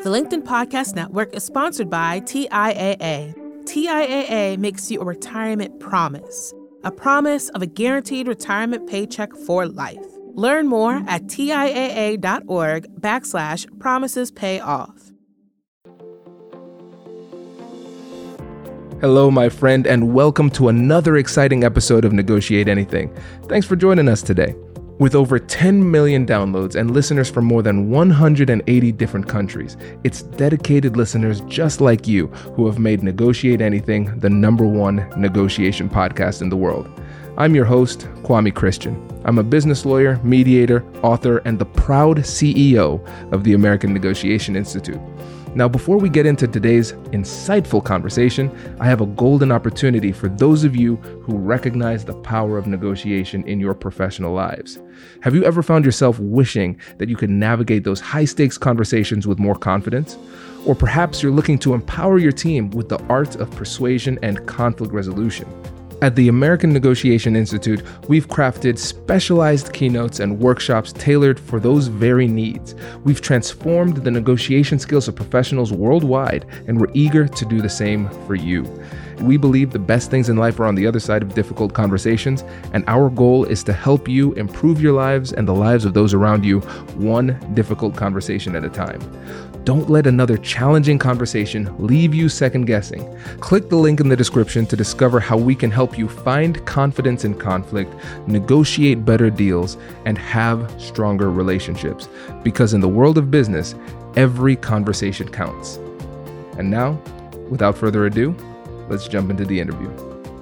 The LinkedIn Podcast Network is sponsored by TIAA. TIAA makes you a retirement promise, a promise of a guaranteed retirement paycheck for life. Learn more at TIAA.org/promises pay off. Hello, my friend, and welcome to another exciting episode of Negotiate Anything. Thanks for joining us today. With over 10 million downloads and listeners from more than 180 different countries, it's dedicated listeners just like you who have made Negotiate Anything the #1 negotiation podcast in the world. I'm your host, Kwame Christian. I'm a business lawyer, mediator, author, and the proud CEO of the American Negotiation Institute. Now, before we get into today's insightful conversation, I have a golden opportunity for those of you who recognize the power of negotiation in your professional lives. Have you ever found yourself wishing that you could navigate those high-stakes conversations with more confidence? Or perhaps you're looking to empower your team with the art of persuasion and conflict resolution. At the American Negotiation Institute, we've crafted specialized keynotes and workshops tailored for those very needs. We've transformed the negotiation skills of professionals worldwide, and we're eager to do the same for you. We believe the best things in life are on the other side of difficult conversations, and our goal is to help you improve your lives and the lives of those around you, one difficult conversation at a time. Don't let another challenging conversation leave you second guessing. Click the link in the description to discover how we can help you find confidence in conflict, negotiate better deals, and have stronger relationships. Because in the world of business, every conversation counts. And now, without further ado, let's jump into the interview.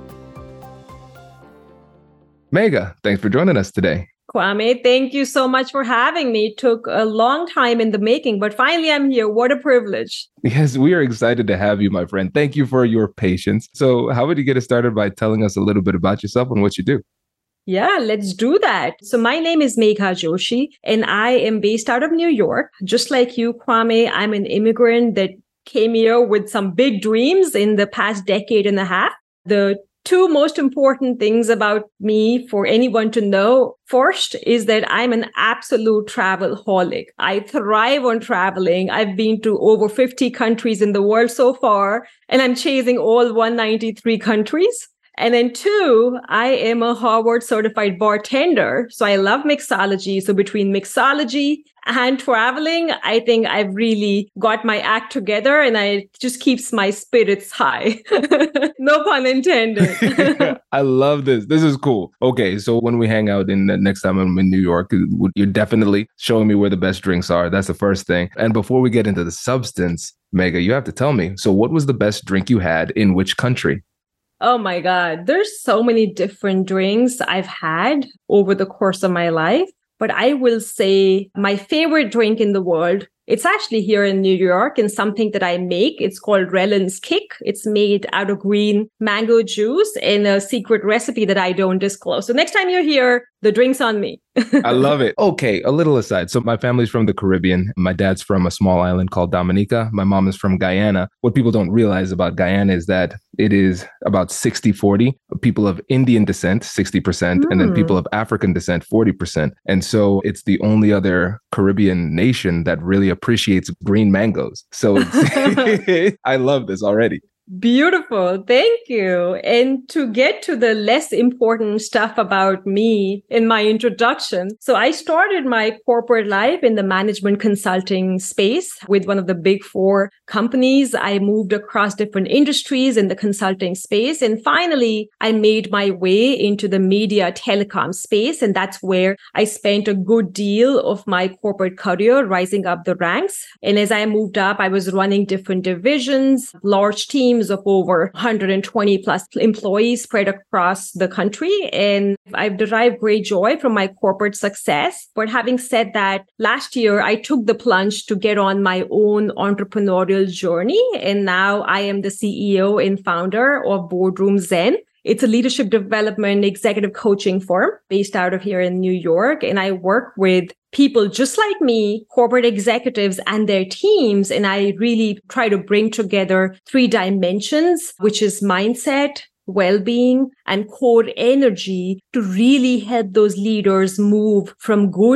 Megha, thanks for joining us today. Kwame, thank you so much for having me. It took a long time in the making, but finally I'm here. What a privilege. Yes, we are excited to have you, my friend. Thank you for your patience. So how would you get us started by telling us a little bit about yourself and what you do? Yeah, let's do that. So my name is Megha Joshi, and I am based out of New York. Just like you, Kwame, I'm an immigrant that came here with some big dreams in the past decade and a half. The two most important things about me for anyone to know first is that I'm an absolute travelholic. I thrive on traveling. I've been to over 50 countries in the world so far, and I'm chasing all 193 countries. And then two, I am a Harvard certified bartender. So I love mixology. So between mixology and traveling, I think I've really got my act together, and it just keeps my spirits high. No pun intended. I love this. This is cool. Okay, so when we hang out next time I'm in New York, you're definitely showing me where the best drinks are. That's the first thing. And before we get into the substance, Megha, you have to tell me. So what was the best drink you had in which country? Oh my God, there's so many different drinks I've had over the course of my life. But I will say my favorite drink in the world, it's actually here in New York and something that I make. It's called Rellen's Kick. It's made out of green mango juice in a secret recipe that I don't disclose. So next time you're here, the drink's on me. I love it. Okay, a little aside. So my family's from the Caribbean. My dad's from a small island called Dominica. My mom is from Guyana. What people don't realize about Guyana is that it is about 60-40. People of Indian descent, 60%, and then people of African descent, 40%. And so it's the only other Caribbean nation that really appreciates green mangoes. So it's I love this already. Beautiful. Thank you. And to get to the less important stuff about me in my introduction. So I started my corporate life in the management consulting space with one of the big four companies. I moved across different industries in the consulting space. And finally, I made my way into the media telecom space. And that's where I spent a good deal of my corporate career rising up the ranks. And as I moved up, I was running different divisions, large teams of over 120 plus employees spread across the country. And I've derived great joy from my corporate success. But having said that, last year, I took the plunge to get on my own entrepreneurial journey. And now I am the CEO and founder of Boardroom Zen. It's a leadership development executive coaching firm based out of here in New York. And I work with people just like me, corporate executives and their teams. And I really try to bring together 3 dimensions, which is mindset, well-being, and core energy to really help those leaders move from good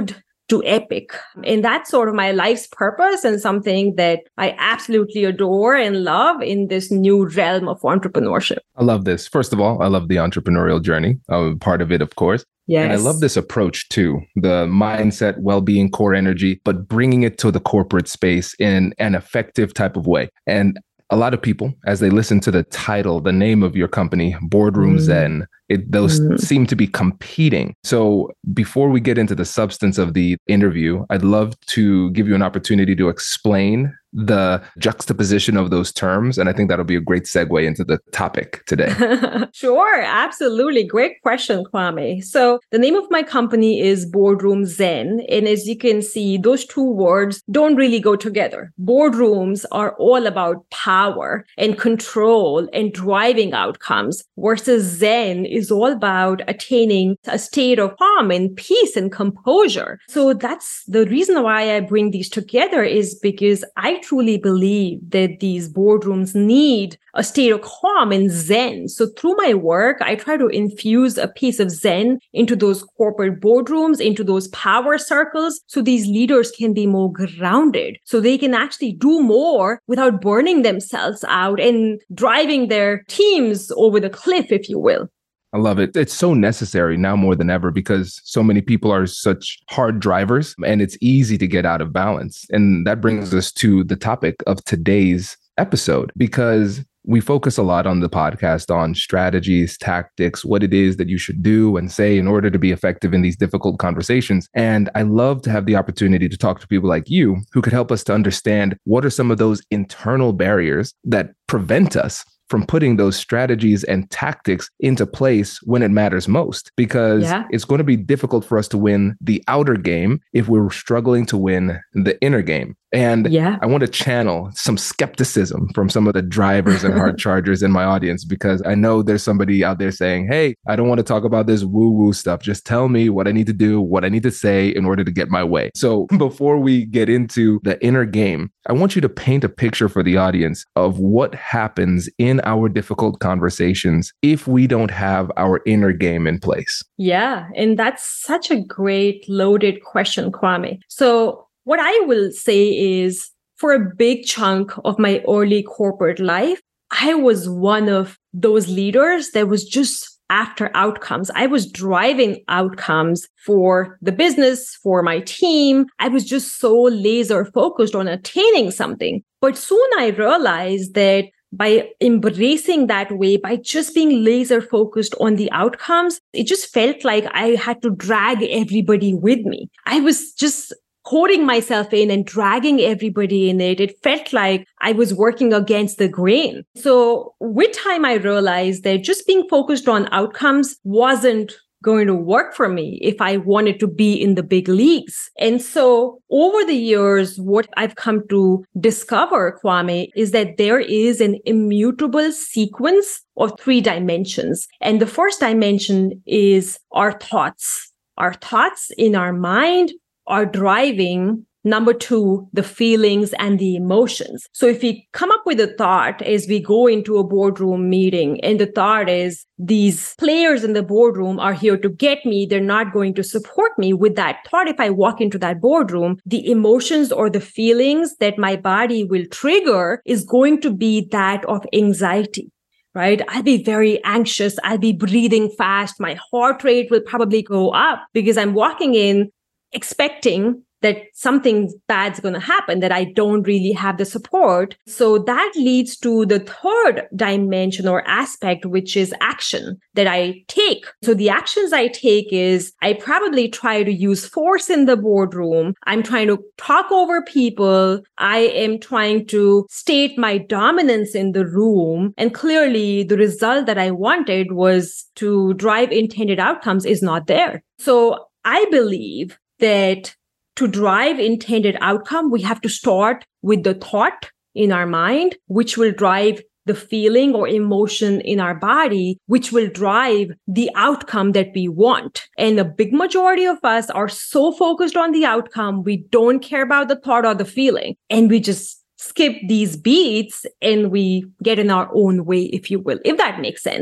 to epic. And that's sort of my life's purpose and something that I absolutely adore and love in this new realm of entrepreneurship. I love this. First of all, I love the entrepreneurial journey. I'm part of it, of course. Yes. And I love this approach too, the mindset, well-being, core energy, but bringing it to the corporate space in an effective type of way. And a lot of people, as they listen to the title, the name of your company, Boardroom Zen, those seem to be competing. So before we get into the substance of the interview, I'd love to give you an opportunity to explain the juxtaposition of those terms. And I think that'll be a great segue into the topic today. Sure, absolutely. Great question, Kwame. So the name of my company is Boardroom Zen. And as you can see, those two words don't really go together. Boardrooms are all about power and control and driving outcomes, versus Zen is all about attaining a state of calm and peace and composure. So that's the reason why I bring these together, is because I truly believe that these boardrooms need a state of calm and Zen. So through my work, I try to infuse a piece of Zen into those corporate boardrooms, into those power circles, so these leaders can be more grounded, so they can actually do more without burning themselves out and driving their teams over the cliff, if you will. I love it. It's so necessary now more than ever because so many people are such hard drivers and it's easy to get out of balance. And that brings us to the topic of today's episode, because we focus a lot on the podcast on strategies, tactics, what it is that you should do and say in order to be effective in these difficult conversations. And I love to have the opportunity to talk to people like you who could help us to understand what are some of those internal barriers that prevent us from putting those strategies and tactics into place when it matters most, because it's going to be difficult for us to win the outer game if we're struggling to win the inner game. And I want to channel some skepticism from some of the drivers and hard chargers in my audience, because I know there's somebody out there saying, hey, I don't want to talk about this woo-woo stuff. Just tell me what I need to do, what I need to say in order to get my way. So before we get into the inner game, I want you to paint a picture for the audience of what happens in our difficult conversations if we don't have our inner game in place. Yeah, and that's such a great loaded question, Kwame. So what I will say is, for a big chunk of my early corporate life, I was one of those leaders that was just after outcomes. I was driving outcomes for the business, for my team. I was just so laser focused on attaining something. But soon I realized that by embracing that way, by just being laser focused on the outcomes, it just felt like I had to drag everybody with me. I was just holding myself in and dragging everybody in it. It felt like I was working against the grain. So with time, I realized that just being focused on outcomes wasn't going to work for me if I wanted to be in the big leagues. And so over the years, what I've come to discover, Kwame, is that there is an immutable sequence of 3 dimensions. And the first dimension is our thoughts. Our thoughts in our mind are driving, number 2, the feelings and the emotions. So if we come up with a thought as we go into a boardroom meeting, and the thought is, these players in the boardroom are here to get me, they're not going to support me. With that thought, if I walk into that boardroom, the emotions or the feelings that my body will trigger is going to be that of anxiety. Right? I'll be very anxious. I'll be breathing fast. My heart rate will probably go up because I'm walking in expecting that something bad's going to happen, that I don't really have the support. So that leads to the third dimension or aspect, which is action that I take. So the actions I take is I probably try to use force in the boardroom. I'm trying to talk over people. I am trying to state my dominance in the room. And clearly the result that I wanted was to drive intended outcomes is not there. So I believe that to drive intended outcome, we have to start with the thought in our mind, which will drive the feeling or emotion in our body, which will drive the outcome that we want. And the big majority of us are so focused on the outcome, we don't care about the thought or the feeling. And we just skip these beats and we get in our own way, if you will, if that makes sense.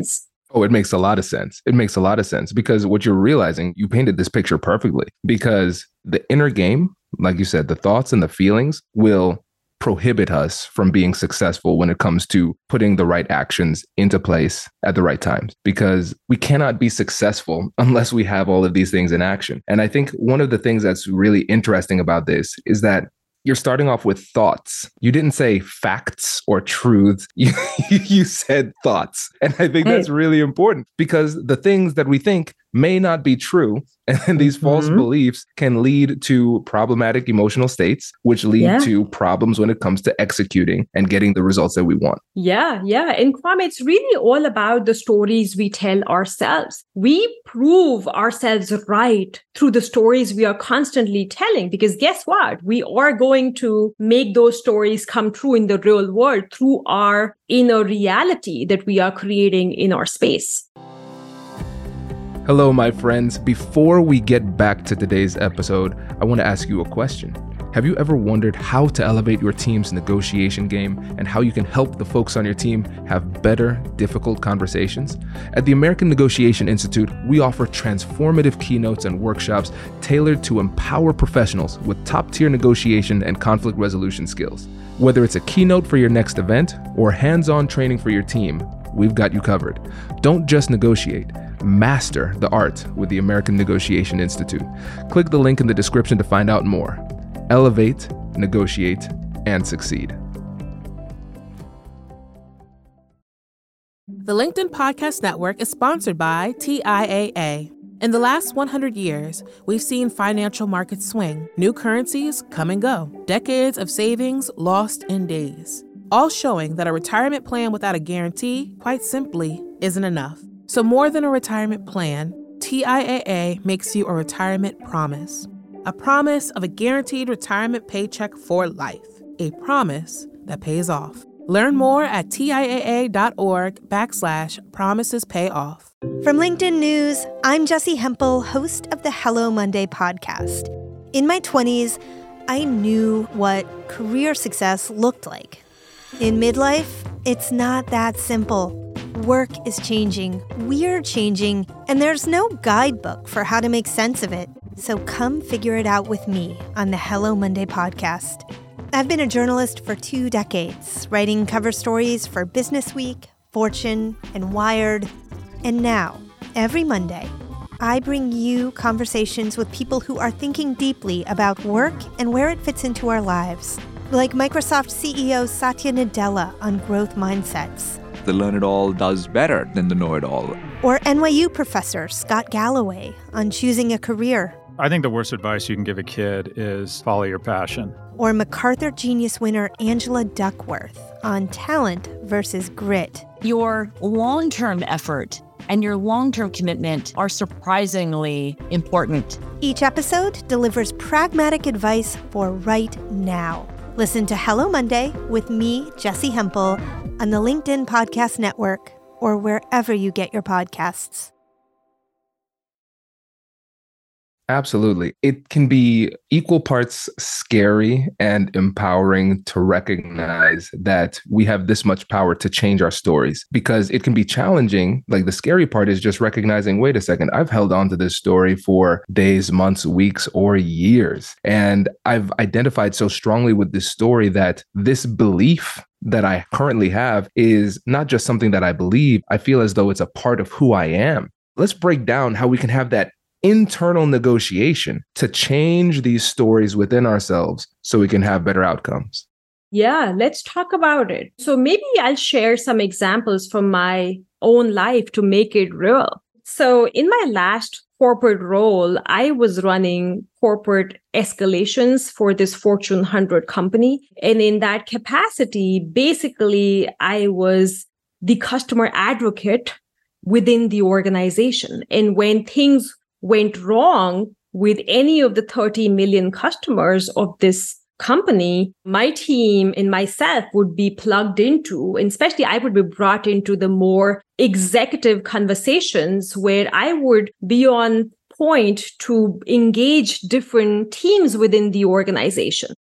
Oh, it makes a lot of sense. It makes a lot of sense because what you're realizing, you painted this picture perfectly because the inner game, like you said, the thoughts and the feelings will prohibit us from being successful when it comes to putting the right actions into place at the right times, because we cannot be successful unless we have all of these things in action. And I think one of the things that's really interesting about this is that you're starting off with thoughts. You didn't say facts or truths. You said thoughts. And I think that's really important because the things that we think may not be true. And these false beliefs can lead to problematic emotional states, which lead to problems when it comes to executing and getting the results that we want. Yeah. And Kwame, it's really all about the stories we tell ourselves. We prove ourselves right through the stories we are constantly telling, because guess what? We are going to make those stories come true in the real world through our inner reality that we are creating in our space. Hello, my friends. Before we get back to today's episode, I want to ask you a question. Have you ever wondered how to elevate your team's negotiation game and how you can help the folks on your team have better, difficult conversations? At the American Negotiation Institute, we offer transformative keynotes and workshops tailored to empower professionals with top-tier negotiation and conflict resolution skills. Whether it's a keynote for your next event or hands-on training for your team, we've got you covered. Don't just negotiate. Master the art with the American Negotiation Institute. Click the link in the description to find out more. Elevate, negotiate, and succeed. The LinkedIn Podcast Network is sponsored by TIAA. In the last 100 years, we've seen financial markets swing, new currencies come and go, decades of savings lost in days, all showing that a retirement plan without a guarantee, quite simply, isn't enough. So more than a retirement plan, TIAA makes you a retirement promise. A promise of a guaranteed retirement paycheck for life. A promise that pays off. Learn more at TIAA.org/promisespayoff. From LinkedIn News, I'm Jessie Hempel, host of the Hello Monday podcast. In my 20s, I knew what career success looked like. In midlife, it's not that simple. Work is changing, we're changing, and there's no guidebook for how to make sense of it. So come figure it out with me on the Hello Monday podcast. I've been a journalist for 2 decades, writing cover stories for Business Week, Fortune, and Wired. And now, every Monday, I bring you conversations with people who are thinking deeply about work and where it fits into our lives. Like Microsoft CEO Satya Nadella on growth mindsets. The learn-it-all does better than the know-it-all. Or NYU professor Scott Galloway on choosing a career. I think the worst advice you can give a kid is follow your passion. Or MacArthur Genius winner Angela Duckworth on talent versus grit. Your long-term effort and your long-term commitment are surprisingly important. Each episode delivers pragmatic advice for right now. Listen to Hello Monday with me, Jessie Hempel, on the LinkedIn Podcast Network or wherever you get your podcasts. Absolutely. It can be equal parts scary and empowering to recognize that we have this much power to change our stories, because it can be challenging. Like, the scary part is just recognizing, wait a second, I've held on to this story for days, months, weeks, or years. And I've identified so strongly with this story that this belief that I currently have is not just something that I believe. I feel as though it's a part of who I am. Let's break down how we can have that internal negotiation to change these stories within ourselves so we can have better outcomes. Yeah, let's talk about it. So maybe I'll share some examples from my own life to make it real. So in my last corporate role, I was running corporate escalations for this Fortune 100 company. And in that capacity, basically, I was the customer advocate within the organization. And when things went wrong with any of the 30 million customers of this company, my team and myself would be plugged into, and especially I would be brought into the more executive conversations where I would be on point to engage different teams within the organization.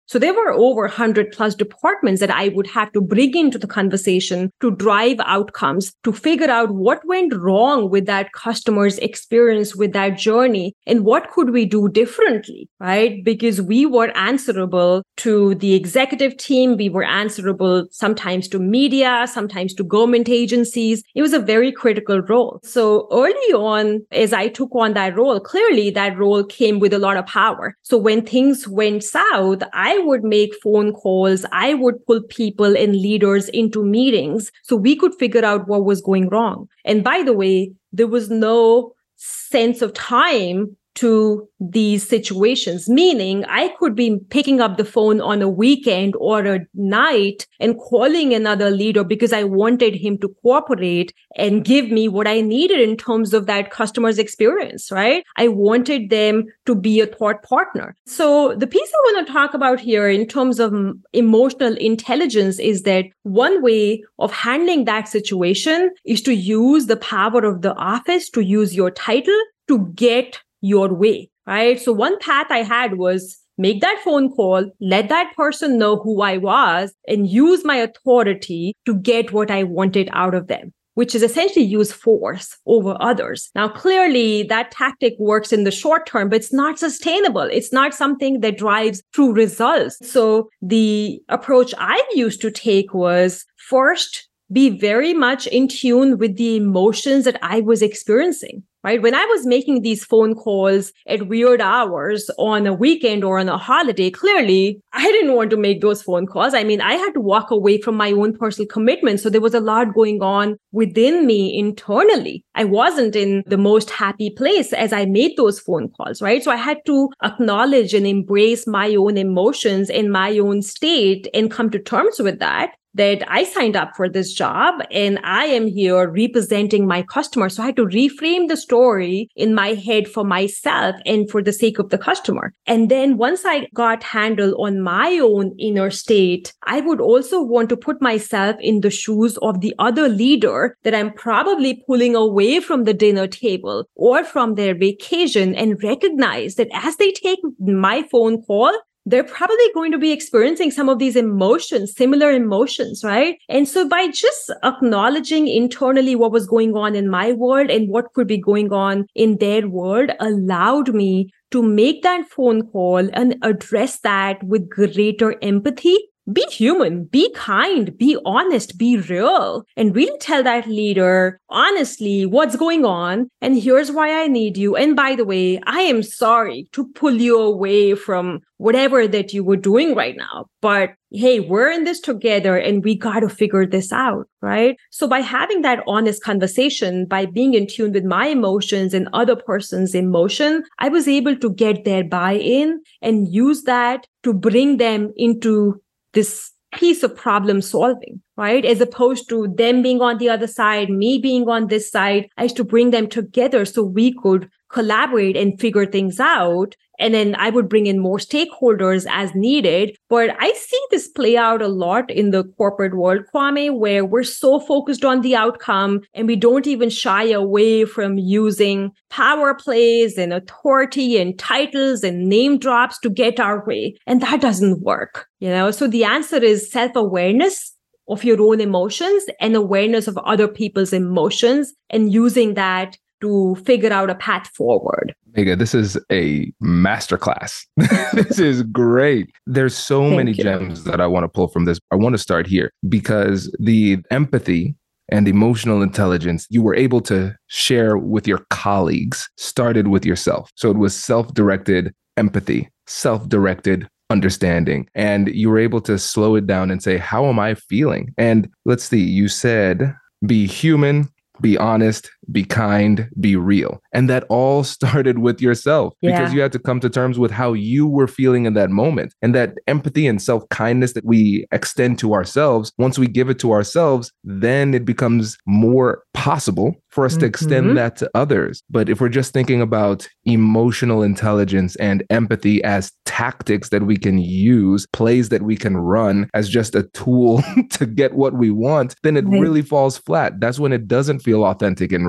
So there were over 100 plus departments that I would have to bring into the conversation to drive outcomes, to figure out what went wrong with that customer's experience with that journey and what could we do differently, right? Because we were answerable to the executive team. We were answerable sometimes to media, sometimes to government agencies. It was a very critical role. So early on, as I took on that role, clearly that role came with a lot of power. So when things went south, I would make phone calls. I would pull people and leaders into meetings so we could figure out what was going wrong. And by the way, there was no sense of time to these situations, meaning I could be picking up the phone on a weekend or a night and calling another leader because I wanted him to cooperate and give me what I needed in terms of that customer's experience, right? I wanted them to be a thought partner. So the piece I want to talk about here in terms of emotional intelligence is that one way of handling that situation is to use the power of the office, to use your title to get your way, right? So one path I had was make that phone call, let that person know who I was, and use my authority to get what I wanted out of them, which is essentially use force over others. Now, clearly that tactic works in the short term, but it's not sustainable. It's not something that drives true results. So the approach I used to take was first, be very much in tune with the emotions that I was experiencing. Right? When I was making these phone calls at weird hours on a weekend or on a holiday, clearly I didn't want to make those phone calls. I mean, I had to walk away from my own personal commitment. So there was a lot going on within me internally. I wasn't in the most happy place as I made those phone calls, right? So I had to acknowledge and embrace my own emotions and my own state and come to terms with that I signed up for this job and I am here representing my customer. So I had to reframe the story in my head for myself and for the sake of the customer. And then once I got handle on my own inner state, I would also want to put myself in the shoes of the other leader that I'm probably pulling away from the dinner table or from their vacation and recognize that as they take my phone call, they're probably going to be experiencing some of these emotions, similar emotions, right? And so by just acknowledging internally what was going on in my world and what could be going on in their world allowed me to make that phone call and address that with greater empathy. Be human, be kind, be honest, be real, and really tell that leader honestly what's going on. And here's why I need you. And by the way, I am sorry to pull you away from whatever that you were doing right now. But hey, we're in this together and we got to figure this out, right? So by having that honest conversation, by being in tune with my emotions and other person's emotion, I was able to get their buy-in and use that to bring them into this piece of problem solving, right? As opposed to them being on the other side, me being on this side, I used to bring them together so we could collaborate and figure things out. And then I would bring in more stakeholders as needed. But I see this play out a lot in the corporate world, Kwame, where we're so focused on the outcome and we don't even shy away from using power plays and authority and titles and name drops to get our way. And that doesn't work, So the answer is self-awareness of your own emotions and awareness of other people's emotions and using that to figure out a path forward. Megha, this is a masterclass. This is great. There's so many gems that I want to pull from this. I want to start here because the empathy and emotional intelligence you were able to share with your colleagues started with yourself. So it was self-directed empathy, self-directed understanding. And you were able to slow it down and say, how am I feeling? And let's see, you said, be human, be honest, be kind, be real. And that all started with yourself because you had to come to terms with how you were feeling in that moment. And that empathy and self-kindness that we extend to ourselves, once we give it to ourselves, then it becomes more possible for us to extend that to others. But if we're just thinking about emotional intelligence and empathy as tactics that we can use, plays that we can run as just a tool to get what we want, then it really falls flat. That's when it doesn't feel authentic and real.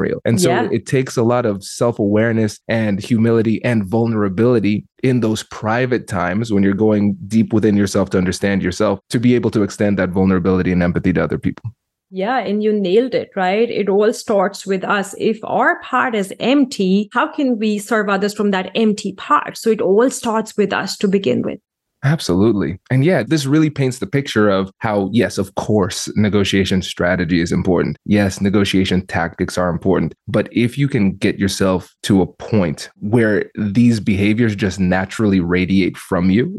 scenario. And so it takes a lot of self-awareness and humility and vulnerability in those private times when you're going deep within yourself to understand yourself, to be able to extend that vulnerability and empathy to other people. Yeah, and you nailed it, right? It all starts with us. If our part is empty, how can we serve others from that empty part? So it all starts with us to begin with. Absolutely. And yeah, this really paints the picture of how, yes, of course, negotiation strategy is important. Yes, negotiation tactics are important. But if you can get yourself to a point where these behaviors just naturally radiate from you,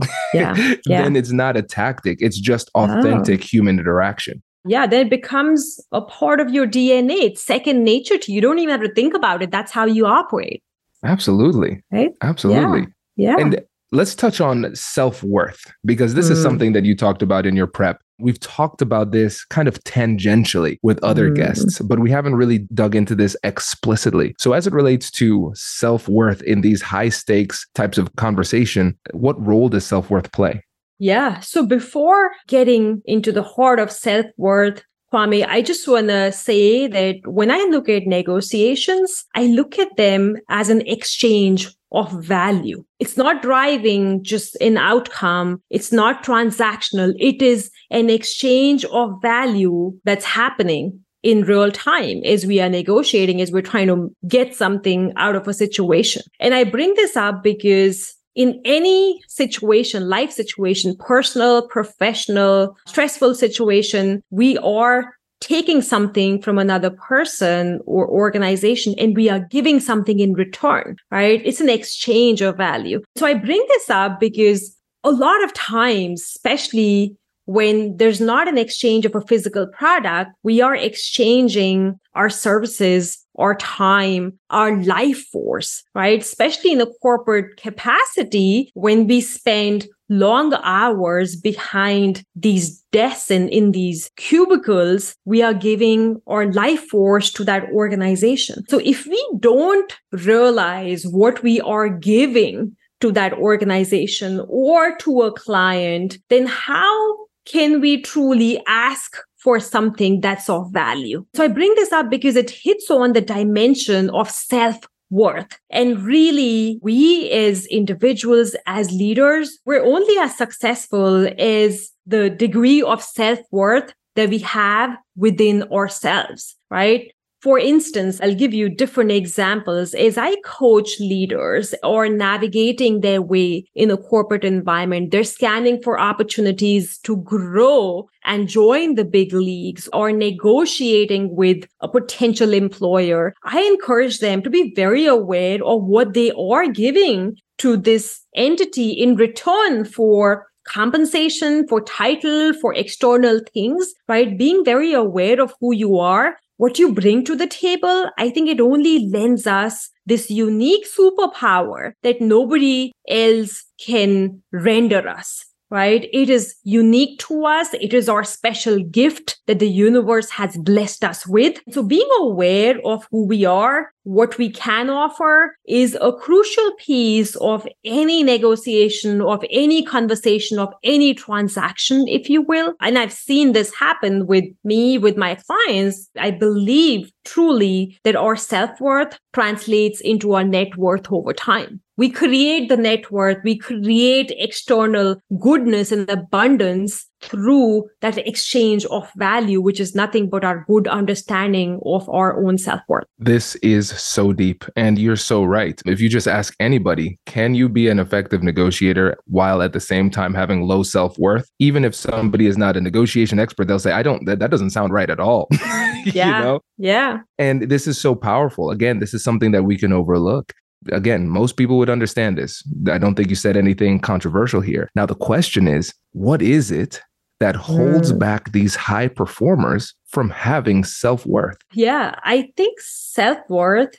then it's not a tactic. It's just authentic human interaction. Yeah, then it becomes a part of your DNA. It's second nature to you. You don't even have to think about it. That's how you operate. Absolutely. Right? Absolutely. Yeah. And let's touch on self-worth, because this is something that you talked about in your prep. We've talked about this kind of tangentially with other guests, but we haven't really dug into this explicitly. So as it relates to self-worth in these high stakes types of conversation, what role does self-worth play? Yeah. So before getting into the heart of self-worth, Kwame, I just want to say that when I look at negotiations, I look at them as an exchange of value. It's not driving just an outcome. It's not transactional. It is an exchange of value that's happening in real time as we are negotiating, as we're trying to get something out of a situation. And I bring this up because in any situation, life situation, personal, professional, stressful situation, we are taking something from another person or organization and we are giving something in return, right? It's an exchange of value. So I bring this up because a lot of times, especially when there's not an exchange of a physical product, we are exchanging our services, our time, our life force, right? Especially in a corporate capacity, when we spend long hours behind these desks and in these cubicles, we are giving our life force to that organization. So if we don't realize what we are giving to that organization or to a client, then how can we truly ask for something that's of value? So I bring this up because it hits on the dimension of self-worth. And really, we as individuals, as leaders, we're only as successful as the degree of self-worth that we have within ourselves, right? For instance, I'll give you different examples. As I coach leaders or navigating their way in a corporate environment, they're scanning for opportunities to grow and join the big leagues or negotiating with a potential employer. I encourage them to be very aware of what they are giving to this entity in return for compensation, for title, for external things, right? Being very aware of who you are, what you bring to the table. I think it only lends us this unique superpower that nobody else can render us, right? It is unique to us. It is our special gift that the universe has blessed us with. So being aware of who we are, what we can offer is a crucial piece of any negotiation, of any conversation, of any transaction, if you will. And I've seen this happen with me, with my clients. I believe truly that our self-worth translates into our net worth over time. We create the net worth, we create external goodness and abundance through that exchange of value, which is nothing but our good understanding of our own self-worth. This is so deep, and you're so right. If you just ask anybody, can you be an effective negotiator while at the same time having low self-worth? Even if somebody is not a negotiation expert, they'll say, that doesn't sound right at all. Yeah. You know? Yeah. And this is so powerful. Again, this is something that we can overlook. Again, most people would understand this. I don't think you said anything controversial here. Now, the question is, what is it that holds back these high performers from having self-worth? Yeah, I think self-worth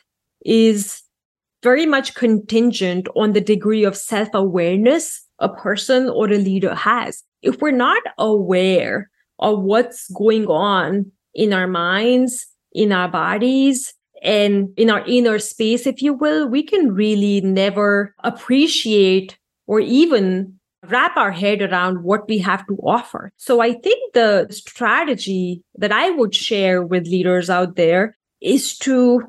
is very much contingent on the degree of self-awareness a person or a leader has. If we're not aware of what's going on in our minds, in our bodies, and in our inner space, if you will, we can really never appreciate or even wrap our head around what we have to offer. So I think the strategy that I would share with leaders out there is to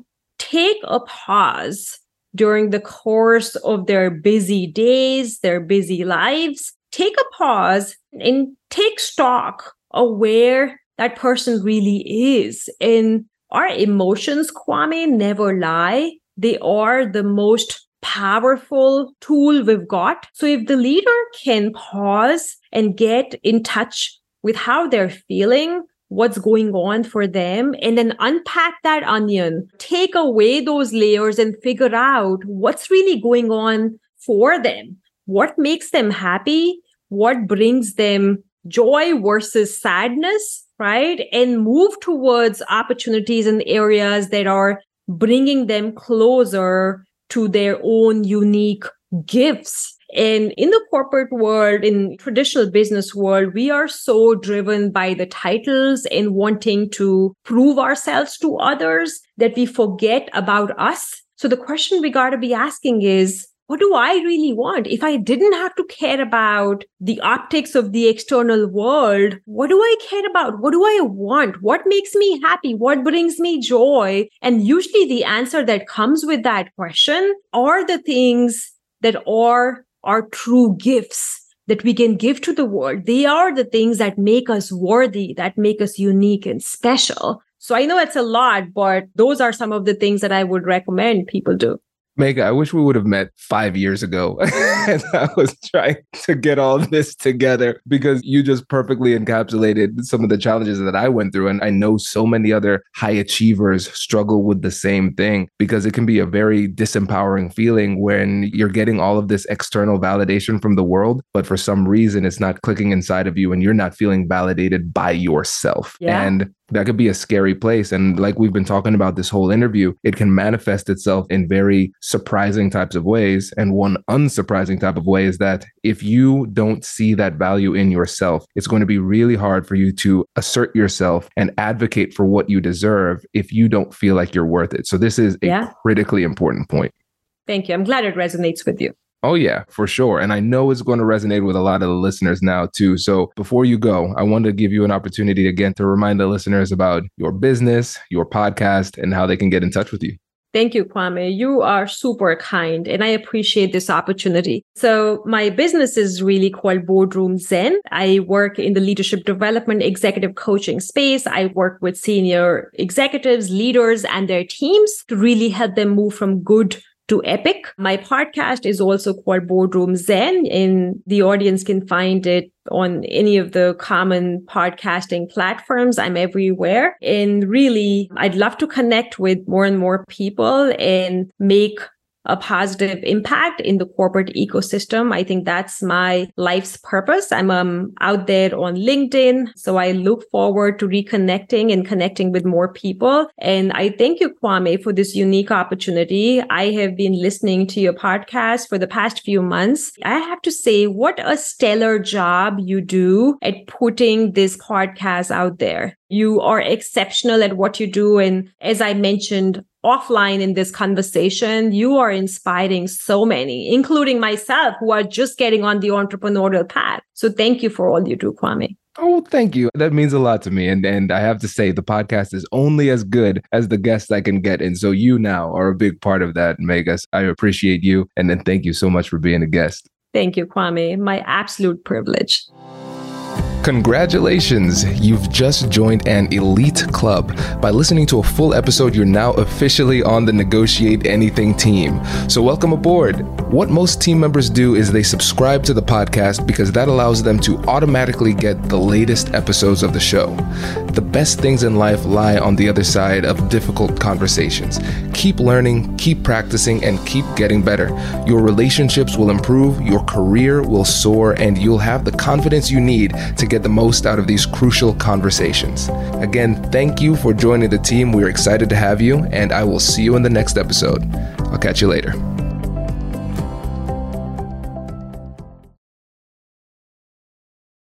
take a pause during the course of their busy days, their busy lives. Take a pause and take stock of where that person really is. And our emotions, Kwame, never lie. They are the most powerful tool we've got. So if the leader can pause and get in touch with how they're feeling, what's going on for them, and then unpack that onion, take away those layers and figure out what's really going on for them. What makes them happy? What brings them joy versus sadness, right? And move towards opportunities and areas that are bringing them closer to their own unique gifts. And in the corporate world, in traditional business world, we are so driven by the titles and wanting to prove ourselves to others that we forget about us. So the question we got to be asking is, what do I really want? If I didn't have to care about the optics of the external world, what do I care about? What do I want? What makes me happy? What brings me joy? And usually the answer that comes with that question are the things that are our true gifts that we can give to the world. They are the things that make us worthy, that make us unique and special. So I know it's a lot, but those are some of the things that I would recommend people do. Megha, I wish we would have met 5 years ago as I was trying to get all this together, because you just perfectly encapsulated some of the challenges that I went through. And I know so many other high achievers struggle with the same thing, because it can be a very disempowering feeling when you're getting all of this external validation from the world, but for some reason it's not clicking inside of you and you're not feeling validated by yourself. Yeah. And that could be a scary place. And like we've been talking about this whole interview, it can manifest itself in very surprising types of ways. And one unsurprising type of way is that if you don't see that value in yourself, it's going to be really hard for you to assert yourself and advocate for what you deserve if you don't feel like you're worth it. So this is a critically important point. Thank you. I'm glad it resonates with you. Oh, yeah, for sure. And I know it's going to resonate with a lot of the listeners now, too. So before you go, I want to give you an opportunity again to remind the listeners about your business, your podcast, and how they can get in touch with you. Thank you, Kwame. You are super kind, and I appreciate this opportunity. So my business is really called Boardroom Zen. I work in the leadership development, executive coaching space. I work with senior executives, leaders, and their teams to really help them move from good to epic. My podcast is also called Boardroom Zen, and the audience can find it on any of the common podcasting platforms. I'm everywhere. And really, I'd love to connect with more and more people and make a positive impact in the corporate ecosystem. I think that's my life's purpose. I'm out there on LinkedIn. So I look forward to reconnecting and connecting with more people. And I thank you, Kwame, for this unique opportunity. I have been listening to your podcast for the past few months. I have to say, what a stellar job you do at putting this podcast out there. You are exceptional at what you do. And as I mentioned offline in this conversation, you are inspiring so many, including myself, who are just getting on the entrepreneurial path. So thank you for all you do, Kwame. Oh, thank you. That means a lot to me. And I have to say, the podcast is only as good as the guests I can get. And so you now are a big part of that, Megha. I appreciate you. And then thank you so much for being a guest. Thank you, Kwame. My absolute privilege. Congratulations! You've just joined an elite club. By listening to a full episode, you're now officially on the Negotiate Anything team. So welcome aboard. What most team members do is they subscribe to the podcast because that allows them to automatically get the latest episodes of the show. The best things in life lie on the other side of difficult conversations. Keep learning, keep practicing, and keep getting better. Your relationships will improve, your career will soar, and you'll have the confidence you need to get the most out of these crucial conversations. Again, thank you for joining the team. We're excited to have you, and I will see you in the next episode. I'll catch you later.